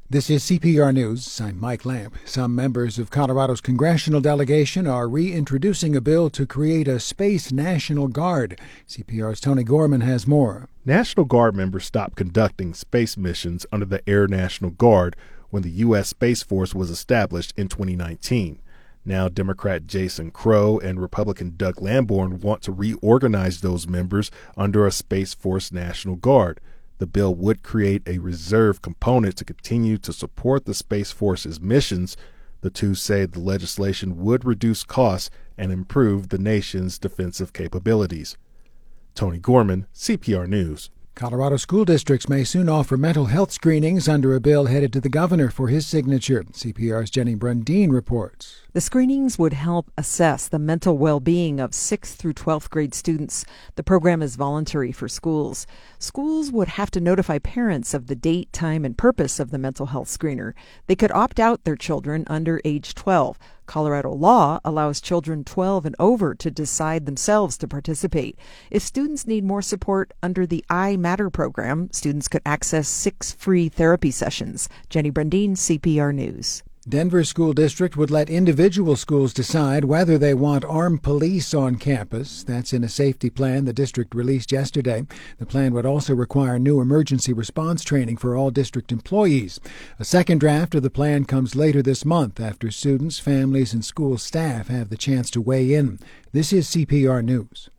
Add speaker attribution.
Speaker 1: This is CPR News. I'm Mike Lamp. Some members of Colorado's congressional delegation are reintroducing a bill to create a Space National Guard. CPR's Tony Gorman has more.
Speaker 2: National Guard members stopped conducting space missions under the Air National Guard when the U.S. Space Force was established in 2019. Now, Democrat Jason Crow and Republican Doug Lamborn want to reorganize those members under a Space Force National Guard. The bill would create a reserve component to continue to support the Space Force's missions. The two say the legislation would reduce costs and improve the nation's defensive capabilities. Tony Gorman, CPR News.
Speaker 1: Colorado school districts may soon offer mental health screenings under a bill headed to the governor for his signature. CPR's Jenny Brundeen reports.
Speaker 3: The screenings would help assess the mental well-being of 6th through 12th grade students. The program is voluntary for schools. Schools would have to notify parents of the date, time, and purpose of the mental health screener. They could opt out their children under age 12. Colorado law allows children 12 and over to decide themselves to participate. If students need more support under the I Matter program, students could access 6 free therapy sessions. Jenny Brundeen, CPR News.
Speaker 1: Denver School District would let individual schools decide whether they want armed police on campus. That's in a safety plan the district released yesterday. The plan would also require new emergency response training for all district employees. A second draft of the plan comes later this month after students, families, and school staff have the chance to weigh in. This is CPR News.